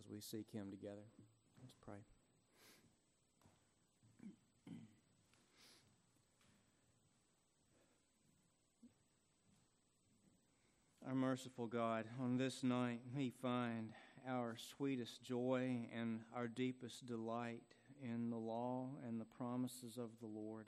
as we seek Him together. Let's pray. Our merciful God, on this night we find our sweetest joy and our deepest delight in the law and the promises of the Lord.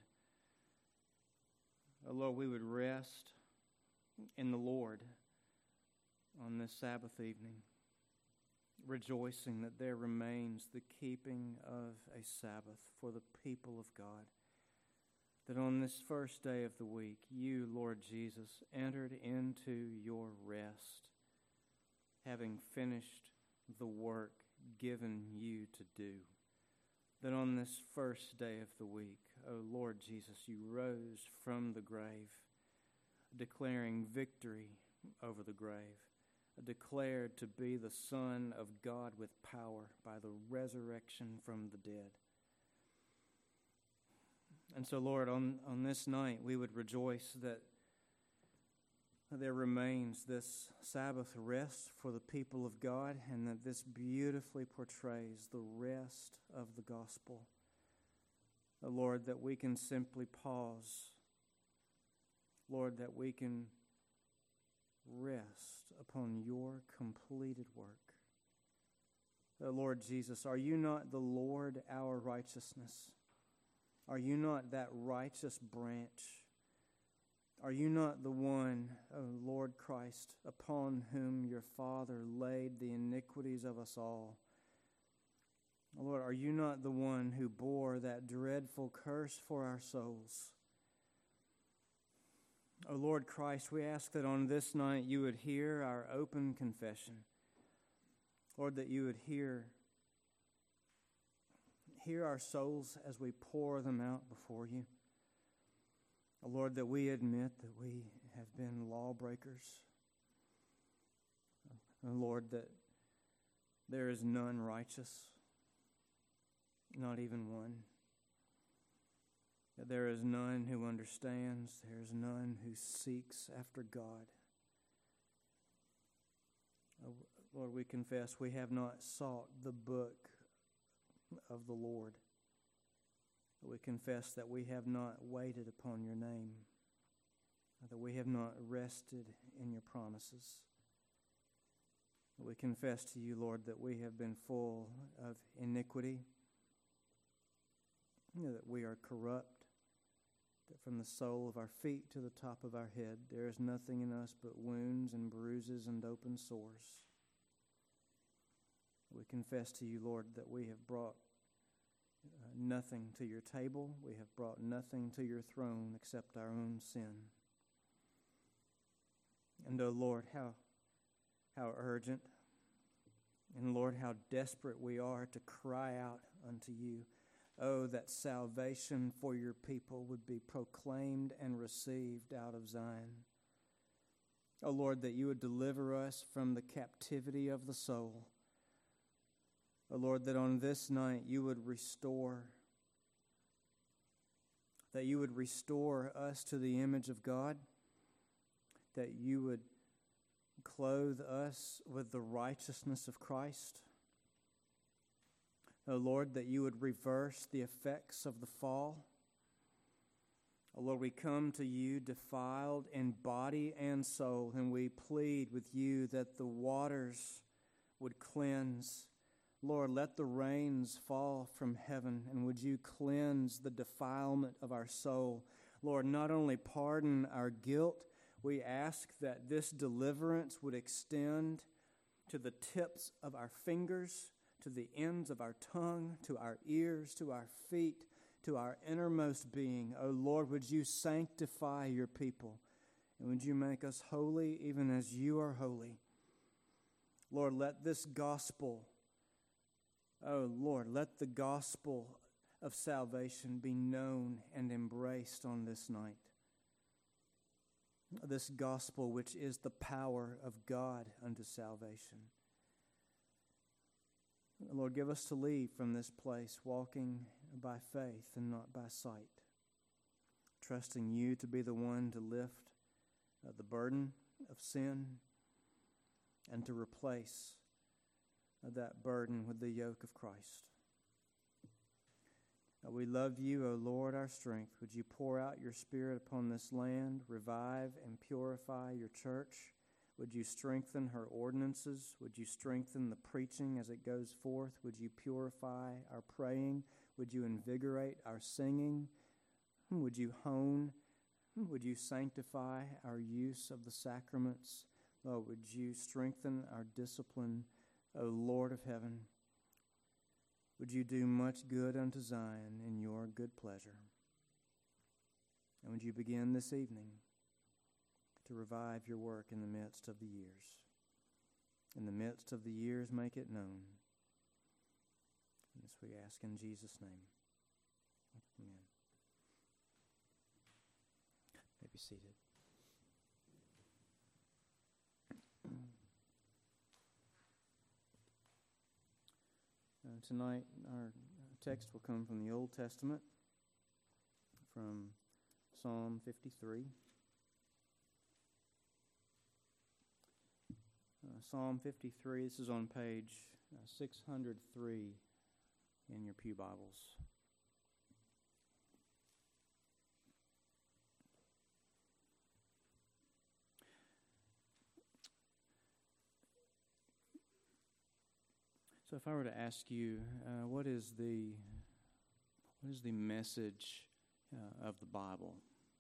Oh Lord, we would rest in the Lord on this Sabbath evening, rejoicing that there remains the keeping of a Sabbath for the people of God. That on this first day of the week, you, Lord Jesus, entered into your rest, having finished the work given you to do. That on this first day of the week, O Lord Jesus, you rose from the grave, declaring victory over the grave, declared to be the Son of God with power by the resurrection from the dead. And so, Lord, on this night, we would rejoice that there remains this Sabbath rest for the people of God, and that this beautifully portrays the rest of the gospel. Lord, that we can simply pause. Lord, that we can rest upon your completed work. Lord Jesus, are you not the Lord our righteousness? Are you not that righteous branch? Are you not the one, O Lord Christ, upon whom your Father laid the iniquities of us all? Lord, are you not the one who bore that dreadful curse for our souls? O Lord Christ, we ask that on this night you would hear our open confession. Lord, that you would hear our souls as we pour them out before you. Oh, Lord, that we admit that we have been lawbreakers. Oh, Lord, that there is none righteous, not even one. That there is none who understands, there is none who seeks after God. Oh, Lord, we confess we have not sought the book of the Lord. We confess that we have not waited upon your name, that we have not rested in your promises. We confess to you, Lord, that we have been full of iniquity, that we are corrupt, that from the sole of our feet to the top of our head, there is nothing in us but wounds and bruises and open sores. We confess to you, Lord, that we have brought nothing to your table. We have brought nothing to your throne except our own sin. And, oh Lord, how urgent, and Lord, how desperate we are to cry out unto you. Oh, that salvation for your people would be proclaimed and received out of Zion. Oh Lord, that you would deliver us from the captivity of the soul. Oh Lord, that on this night you would restore us to the image of God, that you would clothe us with the righteousness of Christ. Oh Lord, that you would reverse the effects of the fall. Oh Lord, we come to you defiled in body and soul, and we plead with you that the waters would cleanse. Lord, let the rains fall from heaven, and would you cleanse the defilement of our soul. Lord, not only pardon our guilt, we ask that this deliverance would extend to the tips of our fingers, to the ends of our tongue, to our ears, to our feet, to our innermost being. O Lord, would you sanctify your people, and would you make us holy even as you are holy. Lord, let this gospel, oh Lord, let the gospel of salvation be known and embraced on this night. This gospel which is the power of God unto salvation. Lord, give us to leave from this place walking by faith and not by sight, trusting you to be the one to lift the burden of sin and to replace that burden with the yoke of Christ. We love you, O Lord, our strength. Would you pour out your Spirit upon this land, revive and purify your church? Would you strengthen her ordinances? Would you strengthen the preaching as it goes forth? Would you purify our praying? Would you invigorate our singing? Would you hone? Would you sanctify our use of the sacraments? Oh, would you strengthen our discipline, O Lord of heaven? Would you do much good unto Zion in your good pleasure? And would you begin this evening to revive your work in the midst of the years? In the midst of the years, make it known. And this we ask in Jesus' name. Amen. You may be seated. Tonight, our text will come from the Old Testament, from Psalm 53. Psalm 53, this is on page 603 in your pew Bibles. So if I were to ask you, what is the message of the Bible?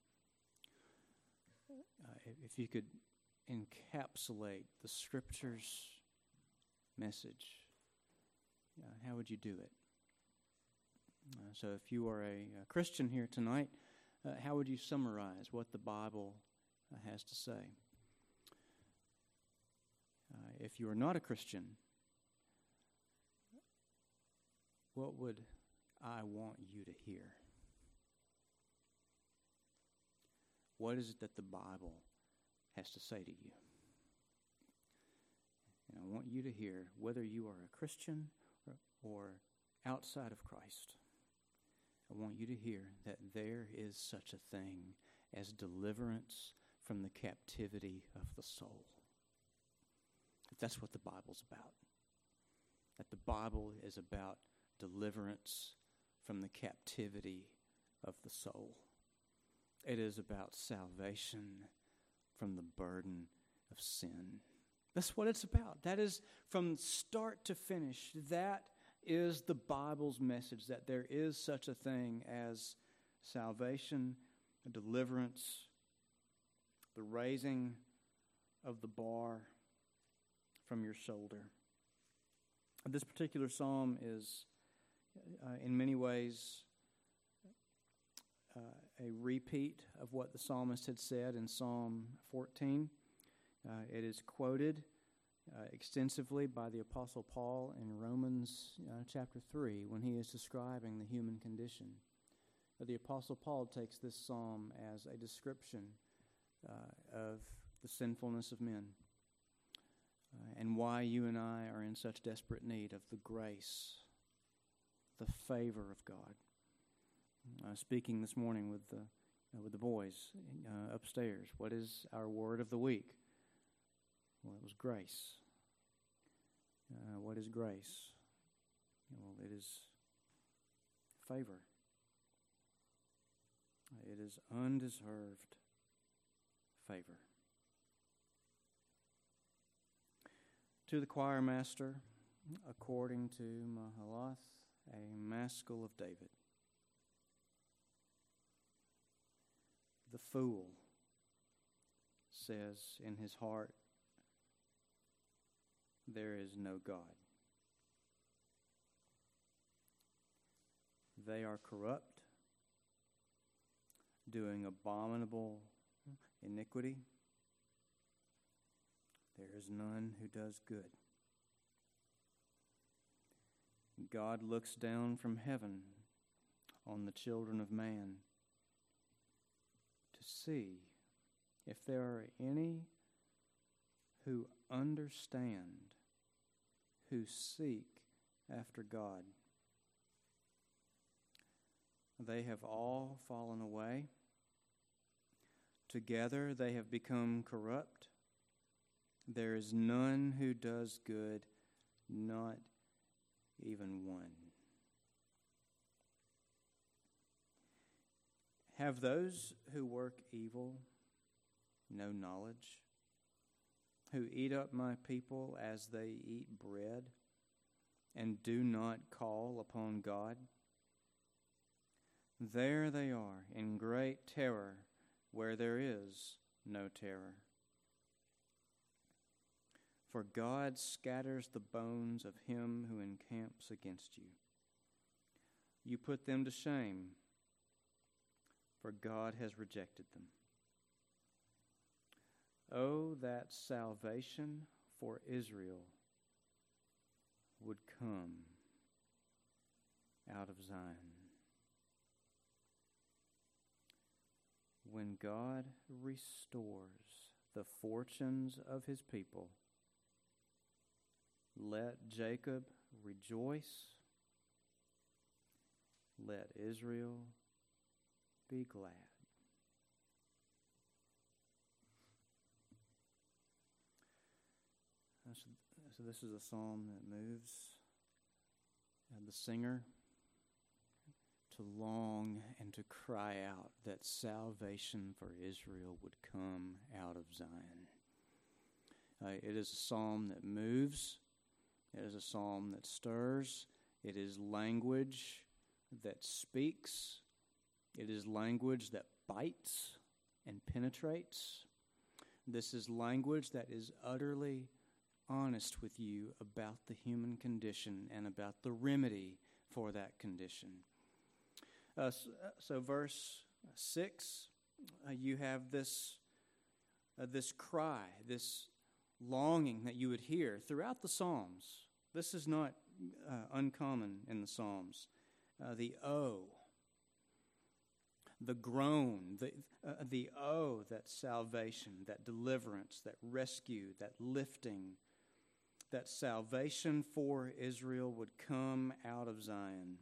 If you could encapsulate the Scripture's message, how would you do it? So if you are a Christian here tonight, how would you summarize what the Bible has to say? If you are not a Christian, what would I want you to hear? What is it that the Bible has to say to you? And I want you to hear, whether you are a Christian or outside of Christ, I want you to hear that there is such a thing as deliverance from the captivity of the soul. That's what the Bible's about. That the Bible is about deliverance from the captivity of the soul. It is about salvation from the burden of sin. That's what it's about. That is, from start to finish, that is the Bible's message, that there is such a thing as salvation, deliverance, the raising of the bar from your shoulder. This particular psalm is in many ways a repeat of what the psalmist had said in Psalm 14. It is quoted extensively by the Apostle Paul in Romans chapter 3 when he is describing the human condition. The Apostle Paul takes this psalm as a description of the sinfulness of men and why you and I are in such desperate need of the grace, the favor of God. Speaking this morning with the boys upstairs, what is our word of the week? Well, it was grace. What is grace? Well, it is favor. It is undeserved favor. To the choir master, according to Mahalath, a maskil of David. The fool says in his heart, there is no God. They are corrupt, doing abominable iniquity. There is none who does good. God looks down from heaven on the children of man to see if there are any who understand, who seek after God. They have all fallen away. Together they have become corrupt. There is none who does good, not even one. Have those who work evil no knowledge, who eat up my people as they eat bread, and do not call upon God? There they are in great terror where there is no terror. For God scatters the bones of him who encamps against you. You put them to shame, for God has rejected them. Oh, that salvation for Israel would come out of Zion. When God restores the fortunes of his people, let Jacob rejoice, let Israel be glad. So this is a psalm that moves the singer to long and to cry out that salvation for Israel would come out of Zion. It is a psalm that moves. It is a psalm that stirs. It is language that speaks. It is language that bites and penetrates. This is language that is utterly honest with you about the human condition and about the remedy for that condition. So verse 6, you have this cry, this longing that you would hear throughout the Psalms. This is not uncommon in the Psalms. The oh, the groan, the oh, that salvation, that deliverance, that rescue, that lifting, that salvation for Israel would come out of Zion.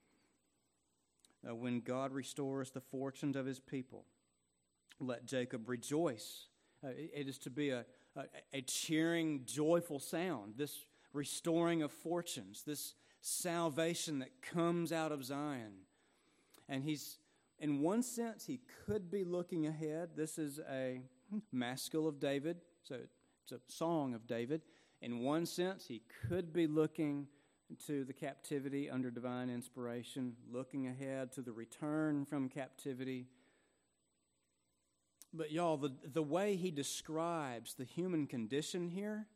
When God restores the fortunes of his people, let Jacob rejoice. It is to be a cheering, joyful sound, this restoring of fortunes, this salvation that comes out of Zion. And he's, in one sense, he could be looking ahead. This is a maskil of David, so it's a song of David. In one sense, he could be looking to the captivity under divine inspiration, looking ahead to the return from captivity. But y'all, the way he describes the human condition here,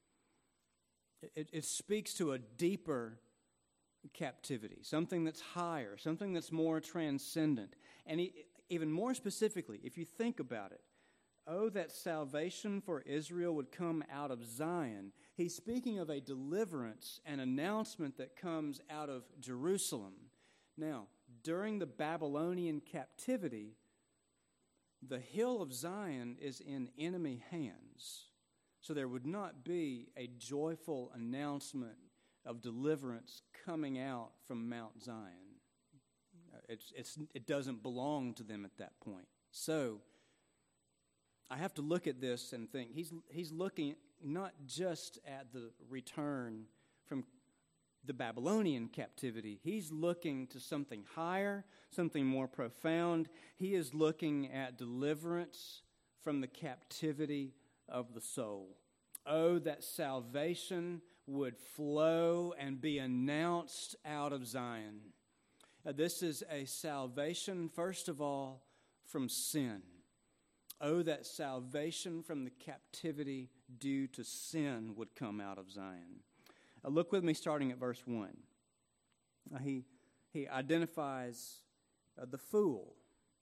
it speaks to a deeper captivity, something that's higher, something that's more transcendent. And even more specifically, if you think about it, oh, that salvation for Israel would come out of Zion. He's speaking of a deliverance, an announcement that comes out of Jerusalem. Now, during the Babylonian captivity, the hill of Zion is in enemy hands. So there would not be a joyful announcement of deliverance coming out from Mount Zion. It doesn't belong to them at that point. So I have to look at this and think, he's looking not just at the return from the Babylonian captivity. He's looking to something higher, something more profound. He is looking at deliverance from the captivity of the soul. Oh, that salvation would flow and be announced out of Zion. This is a salvation, first of all, from sin. Oh, that salvation from the captivity due to sin would come out of Zion. Look with me starting at verse 1. He identifies the fool.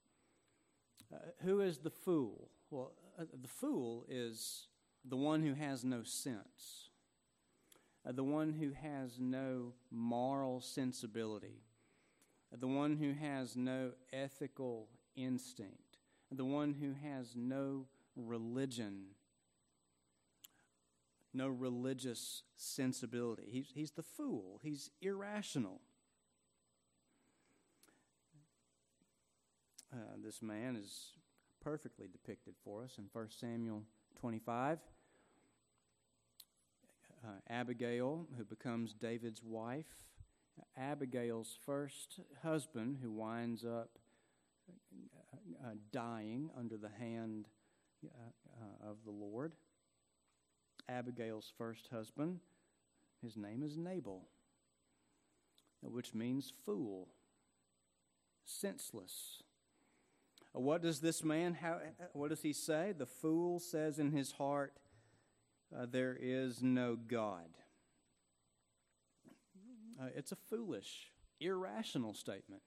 Who is the fool? Well, the fool is the one who has no sense, the one who has no moral sensibility, the one who has no ethical instinct, the one who has no religion, no religious sensibility. He's the fool. He's irrational. This man is perfectly depicted for us in 1 Samuel 25. Abigail, who becomes David's wife, Abigail's first husband, who winds up dying under the hand of the Lord. Abigail's first husband, his name is Nabal, which means fool, senseless. What does this man, what does he say? The fool says in his heart, there is no God. It's a foolish, irrational statement.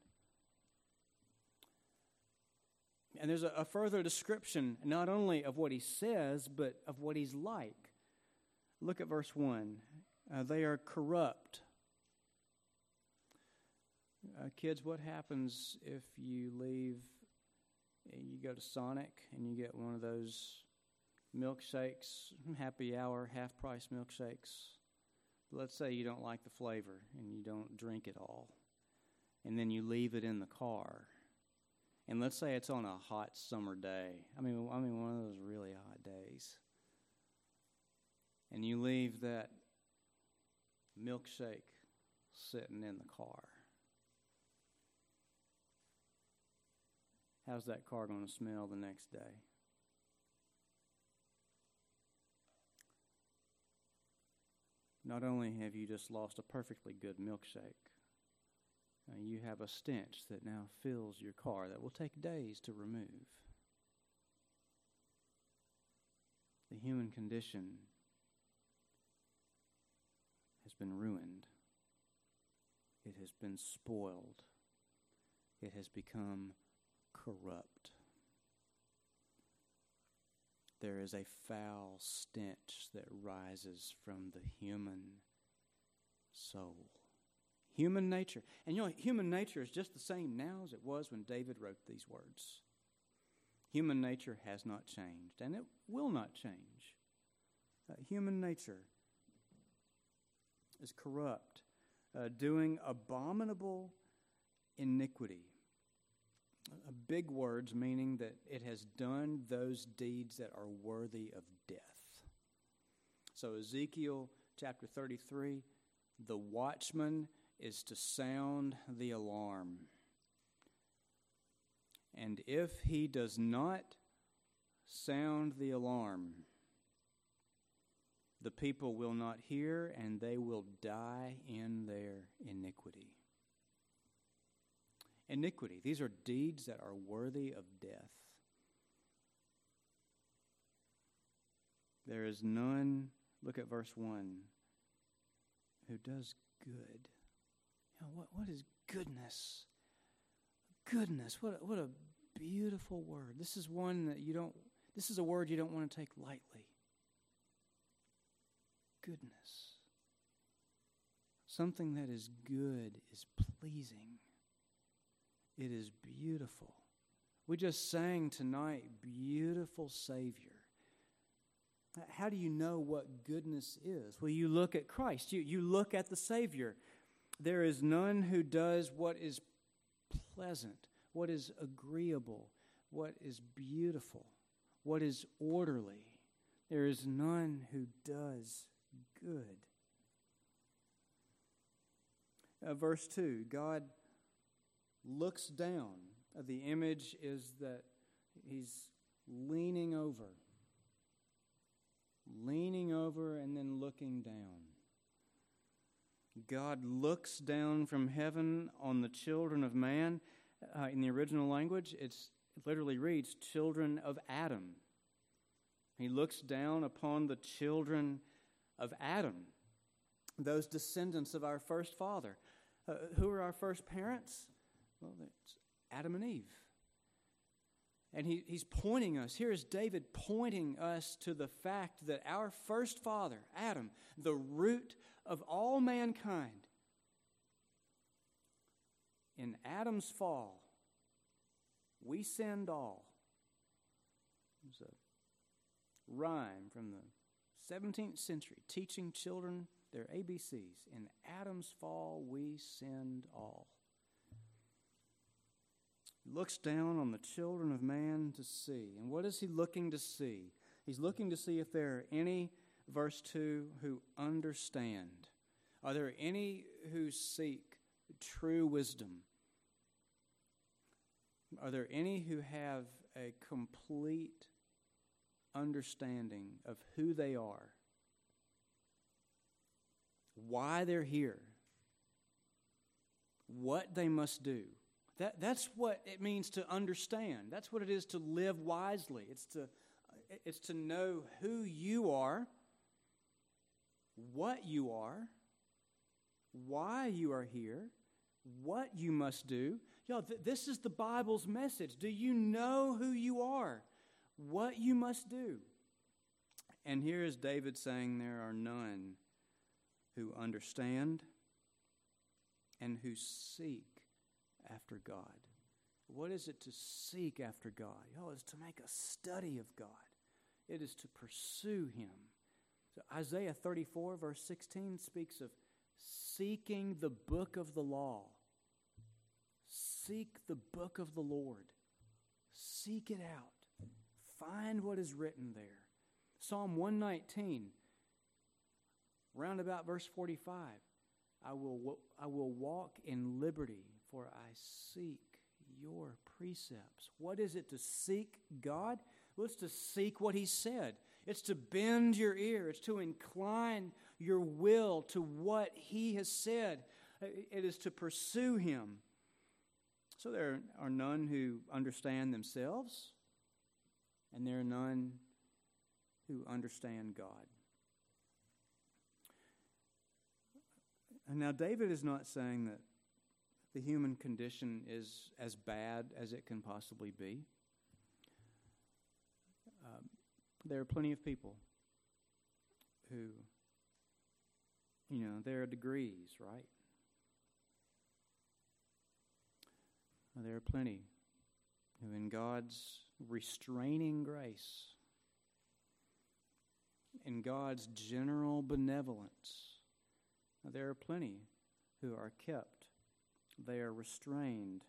And there's a further description, not only of what he says, but of what he's like. Look at verse 1. They are corrupt. Kids, what happens if you leave, you go to Sonic and you get one of those milkshakes, happy hour, half-price milkshakes? Let's say you don't like the flavor and you don't drink it all, and then you leave it in the car. And let's say it's on a hot summer day. I mean one of those really hot days. And you leave that milkshake sitting in the car. How's that car going to smell the next day? Not only have you just lost a perfectly good milkshake, you have a stench that now fills your car that will take days to remove. The human condition has been ruined. It has been spoiled. It has become corrupt. There is a foul stench that rises from the human soul. Human nature. And human nature is just the same now as it was when David wrote these words. Human nature has not changed, and it will not change. Human nature is corrupt, doing abominable iniquity. Big words, meaning that it has done those deeds that are worthy of death. So Ezekiel chapter 33, the watchman is to sound the alarm. And if he does not sound the alarm, the people will not hear, and they will die in their iniquity. Iniquity. These are deeds that are worthy of death. There is none, look at verse 1, who does good. What is goodness? Goodness, what a beautiful word. This is one that this is a word you don't want to take lightly. Goodness. Something that is good is pleasing. It is beautiful. We just sang tonight, beautiful Savior. How do you know what goodness is? Well, you look at Christ. You look at the Savior. There is none who does what is pleasant, what is agreeable, what is beautiful, what is orderly. There is none who does good. Verse 2, God looks down. The image is that he's leaning over and then looking down. God looks down from heaven on the children of man. In the original language, it literally reads, children of Adam. He looks down upon the children of Adam, those descendants of our first father. Who are our first parents? Well, it's Adam and Eve. And he's pointing us. Here is David pointing us to the fact that our first father, Adam, the root of all mankind, in Adam's fall, we sinned all. There's a rhyme from the 17th century teaching children their ABCs. In Adam's fall, we sinned all. He looks down on the children of man to see. And what is he looking to see? He's looking to see if there are any verse 2, who understand? Are there any who seek true wisdom? Are there any who have a complete understanding of who they are, why they're here, what they must do? That's what it means to understand. That's what it is to live wisely. It's to know who you are, what you are, why you are here, what you must do. Y'all, this is the Bible's message. Do you know who you are? What you must do? And here is David saying there are none who understand and who seek after God. What is it to seek after God? Y'all, it's to make a study of God. It is to pursue Him. So Isaiah 34 verse 16 speaks of seeking the book of the law. Seek the book of the Lord. Seek it out. Find what is written there. Psalm 119, round about verse 45. I will walk in liberty, for I seek your precepts. What is it to seek God? Well, it's to seek what He said. It's to bend your ear. It's to incline your will to what He has said. It is to pursue Him. So there are none who understand themselves, and there are none who understand God. And now David is not saying that the human condition is as bad as it can possibly be. There are plenty of people who, there are degrees, right? There are plenty who, in God's restraining grace, in God's general benevolence, there are plenty who are kept. They are restrained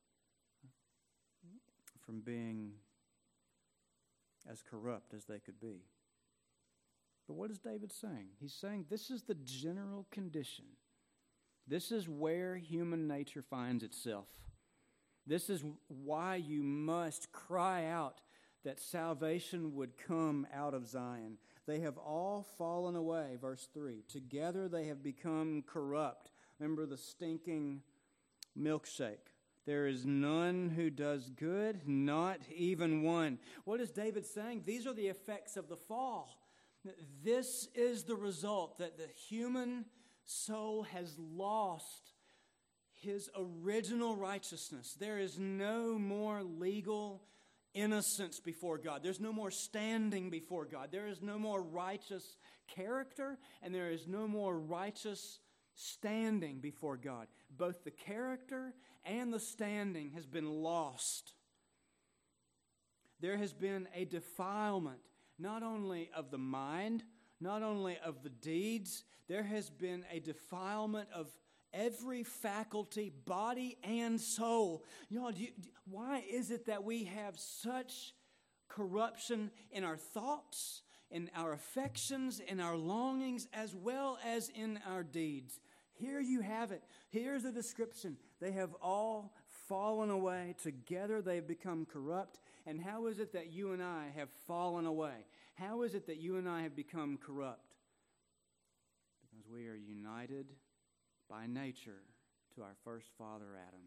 from being as corrupt as they could be. But what is David saying? He's saying this is the general condition. This is where human nature finds itself. This is why you must cry out that salvation would come out of Zion. They have all fallen away, verse 3. Together they have become corrupt. Remember the stinking milkshake. There is none who does good, not even one. What is David saying? These are the effects of the fall. This is the result, that the human soul has lost his original righteousness. There is no more legal innocence before God. There's no more standing before God. There is no more righteous character, and there is no more righteous standing before God. Both the character and the standing has been lost. There has been a defilement, not only of the mind, not only of the deeds, there has been a defilement of every faculty, body and soul. Why is it that we have such corruption in our thoughts, in our affections, in our longings, as well as in our deeds? Here you have it. Here's a description. They have all fallen away. Together they have become corrupt. And how is it that you and I have fallen away? How is it that you and I have become corrupt? Because we are united by nature to our first father Adam.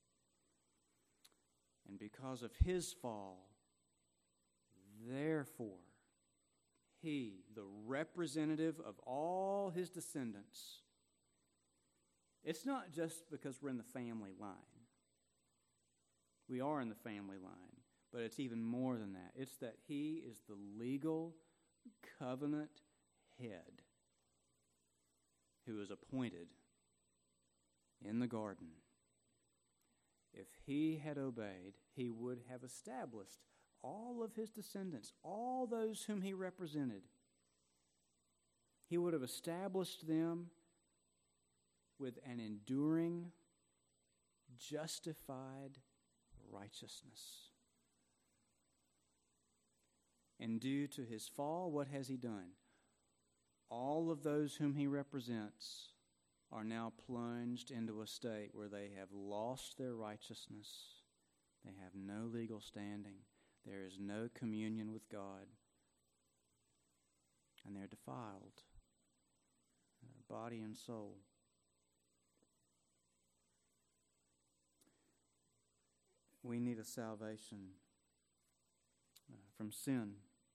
And because of his fall, therefore, he, the representative of all his descendants, it's not just because we're in the family line. We are in the family line, but it's even more than that. It's that he is the legal covenant head who is appointed in the garden. If he had obeyed, he would have established all of his descendants, all those whom he represented. He would have established them with an enduring, justified righteousness. And due to his fall, what has he done? all of those whom he represents are now plunged into a state where they have lost their righteousness. They have no legal standing. There is no communion with God. And they're defiled, body and soul. We need a salvation from sin.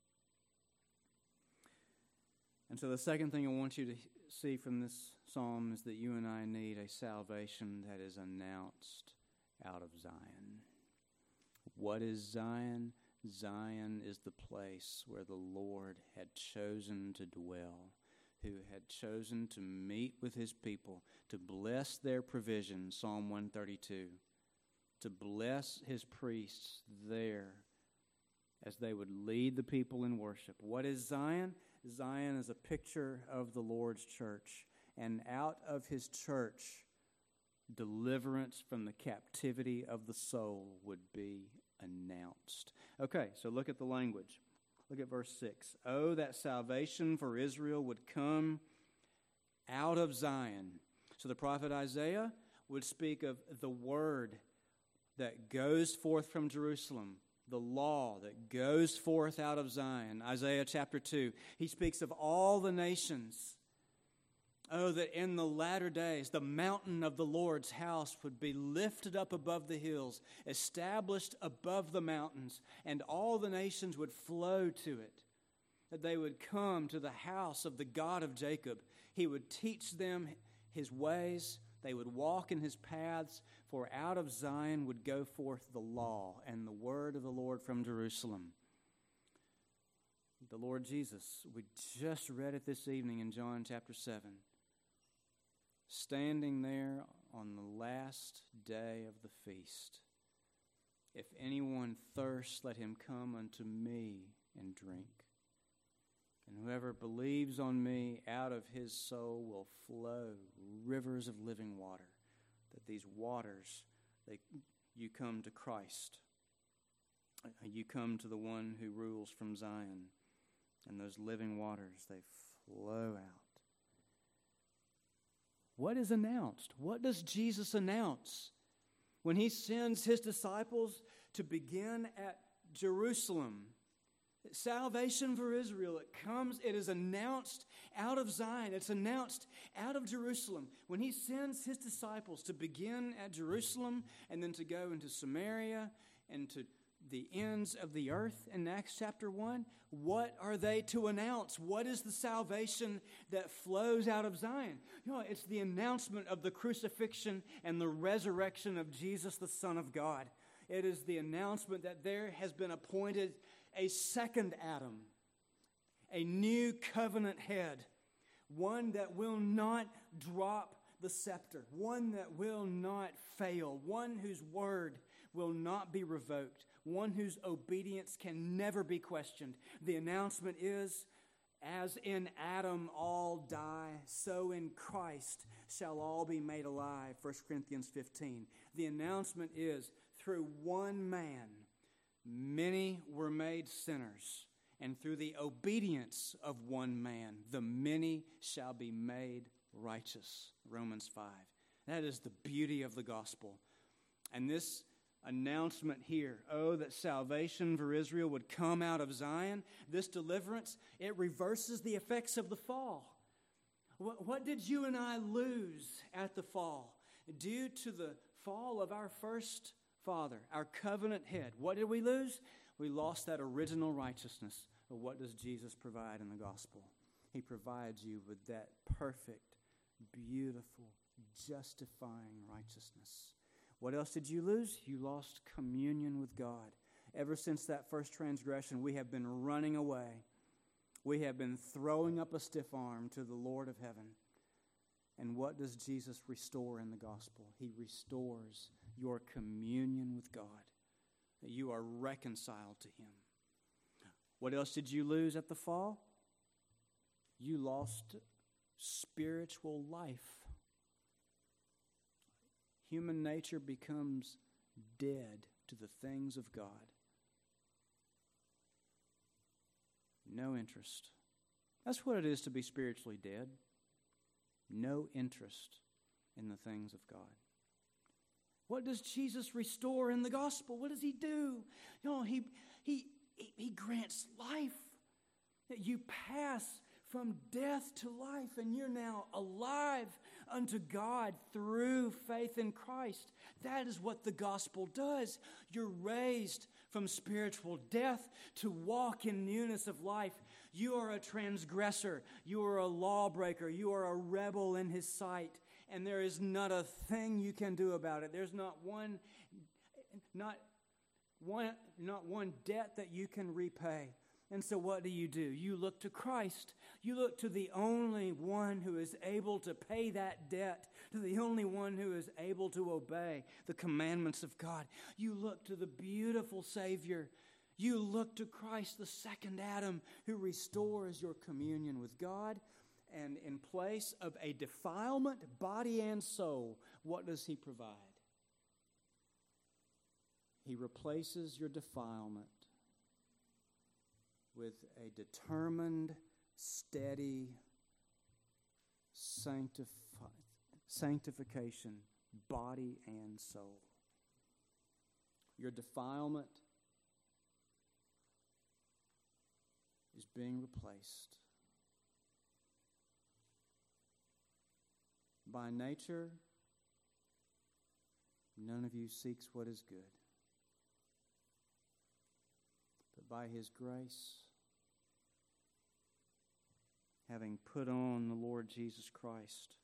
And so the second thing I want you to see from this psalm is that you and I need a salvation that is announced out of Zion. What is Zion? Zion is the place where the Lord had chosen to dwell, who had chosen to meet with his people, to bless their provision, Psalm 132, to bless his priests there as they would lead the people in worship. What is Zion? Zion is a picture of the Lord's church, and out of his church, deliverance from the captivity of the soul would be announced. Okay, so look at the language. Look at verse 6. Oh, that salvation for Israel would come out of Zion. So the prophet Isaiah would speak of the word that goes forth from Jerusalem, the law that goes forth out of Zion. Isaiah chapter 2, he speaks of all the nations. Oh, that in the latter days the mountain of the Lord's house would be lifted up above the hills, established above the mountains, and all the nations would flow to it. That they would come to the house of the God of Jacob. He would teach them his ways. They would walk in his paths, for out of Zion would go forth the law and the word of the Lord from Jerusalem. The Lord Jesus, we just read it this evening in John chapter 7. Standing there on the last day of the feast. If anyone thirsts, let him come unto me and drink. And whoever believes on me, out of his soul will flow rivers of living water. That these waters, you come to Christ. You come to the one who rules from Zion. And those living waters, they flow out. What is announced? What does Jesus announce when he sends his disciples to begin at Jerusalem? Salvation for Israel, it is announced out of Zion. It's announced out of Jerusalem. When he sends his disciples to begin at Jerusalem and then to go into Samaria and to the ends of the earth in Acts chapter 1, what are they to announce? What is the salvation that flows out of Zion? It's the announcement of the crucifixion and the resurrection of Jesus, the Son of God. It is the announcement that there has been appointed a second Adam, a new covenant head, one that will not drop the scepter, one that will not fail, one whose word will not be revoked, one whose obedience can never be questioned. The announcement is, as in Adam all die, so in Christ shall all be made alive, 1 Corinthians 15. The announcement is, through one man, many were made sinners, and through the obedience of one man, the many shall be made righteous. Romans 5. That is the beauty of the gospel. And this announcement here, oh, that salvation for Israel would come out of Zion, this deliverance, it reverses the effects of the fall. What did you and I lose at the fall? Due to the fall of our first father, our covenant head, what did we lose? We lost that original righteousness. But what does Jesus provide in the gospel? He provides you with that perfect, beautiful, justifying righteousness. What else did you lose? You lost communion with God. Ever since that first transgression, we have been running away. We have been throwing up a stiff arm to the Lord of heaven. And what does Jesus restore in the gospel? He restores your communion with God, that you are reconciled to him. What else did you lose at the fall? You lost spiritual life. Human nature becomes dead to the things of God. No interest, That's what it is to be spiritually dead. No interest in the things of God. What does Jesus restore in the gospel? What does he do? You know, he grants life. You pass from death to life, and you're now alive unto God through faith in Christ. That is what the gospel does. You're raised from spiritual death to walk in newness of life. You are a transgressor. You are a lawbreaker. You are a rebel in his sight. And there is not a thing you can do about it. There's not one debt that you can repay. And so what do? You look to Christ. You look to the only one who is able to pay that debt, to the only one who is able to obey the commandments of God. You look to the beautiful Savior. You look to Christ, the second Adam, who restores your communion with God. And in place of a defilement, body and soul, what does he provide? He replaces your defilement with a determined, steady sanctification, body and soul. Your defilement is being replaced. By nature, none of you seeks what is good. But by his grace, having put on the Lord Jesus Christ,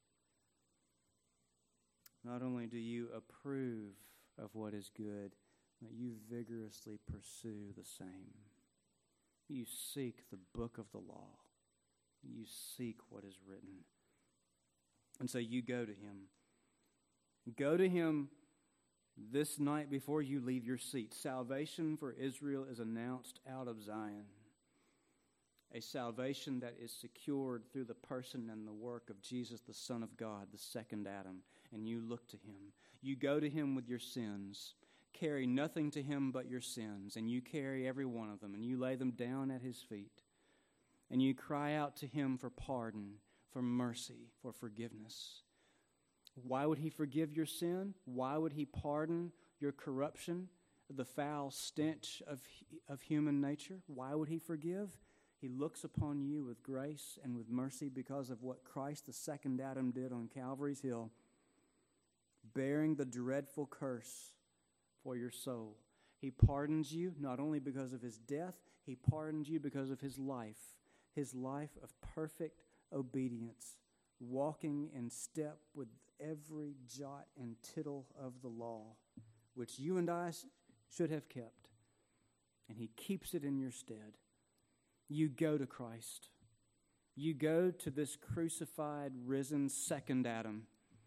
not only do you approve of what is good, but you vigorously pursue the same. You seek the book of the law. You seek what is written. And so you go to him. Go to him this night before you leave your seat. Salvation for Israel is announced out of Zion. A salvation that is secured through the person and the work of Jesus, the Son of God, the second Adam. And you look to him. You go to him with your sins. Carry nothing to him but your sins. And you carry every one of them. And you lay them down at his feet. And you cry out to him for pardon, for mercy, for forgiveness. Why would he forgive your sin? Why would he pardon your corruption, the foul stench of human nature? Why would he forgive? He looks upon you with grace and with mercy because of what Christ, the second Adam, did on Calvary's Hill, bearing the dreadful curse for your soul. He pardons you not only because of his death, he pardons you because of his life of perfect obedience, walking in step with every jot and tittle of the law, which you and I should have kept, and he keeps it in your stead. You go to Christ. You go to this crucified, risen second Adam.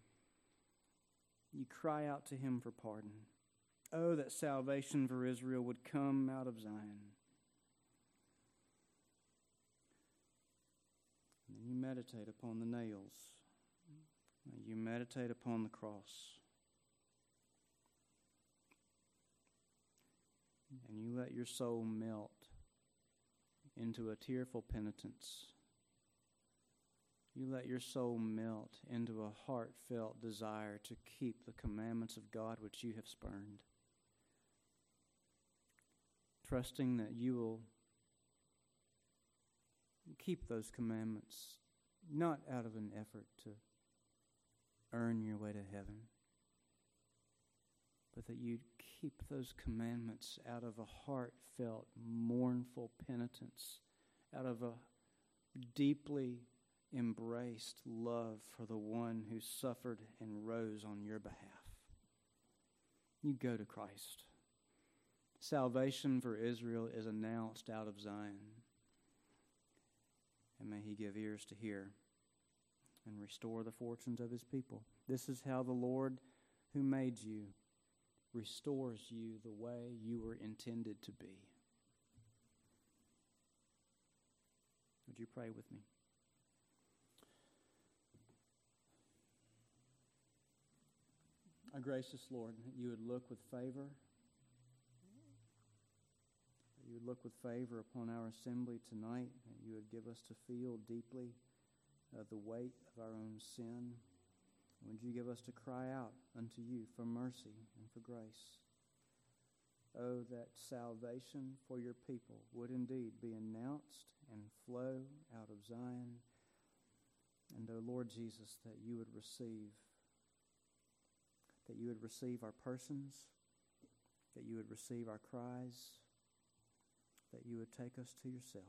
You cry out to him for pardon. Oh, that salvation for Israel would come out of Zion. And you meditate upon the nails. You meditate upon the cross. And you let your soul melt into a tearful penitence. You let your soul melt into a heartfelt desire to keep the commandments of God which you have spurned. Trusting that you will keep those commandments, not out of an effort to earn your way to heaven, but that you keep those commandments out of a heartfelt, mournful penitence, out of a deeply embraced love for the one who suffered and rose on your behalf. You go to Christ. Salvation for Israel is announced out of Zion. And may he give ears to hear and restore the fortunes of his people. This is how the Lord who made you restores you the way you were intended to be. Would you pray with me? Our gracious Lord, that you would look with favor, that you would look with favor upon our assembly tonight, that you would give us to feel deeply the weight of our own sin. And would you give us to cry out unto you for mercy and for grace? Oh, that salvation for your people would indeed be announced and flow out of Zion. And, oh Lord Jesus, that you would receive our persons, that you would receive our cries, that you would take us to yourself.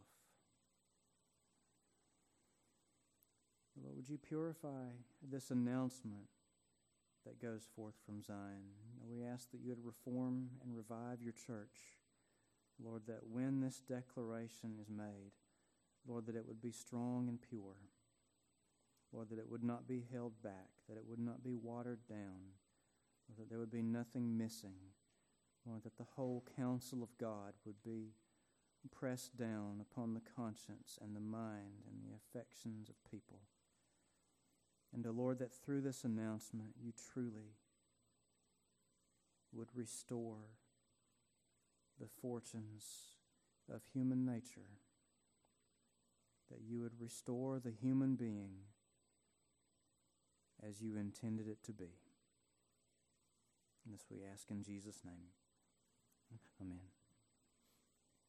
Lord, would you purify this announcement that goes forth from Zion? We ask that you would reform and revive your church. Lord, that when this declaration is made, Lord, that it would be strong and pure. Lord, that it would not be held back, that it would not be watered down, Lord, that there would be nothing missing. Lord, that the whole counsel of God would be pressed down upon the conscience and the mind and the affections of people. And, Lord, that through this announcement you truly would restore the fortunes of human nature, that you would restore the human being as you intended it to be. And this we ask in Jesus' name. Amen.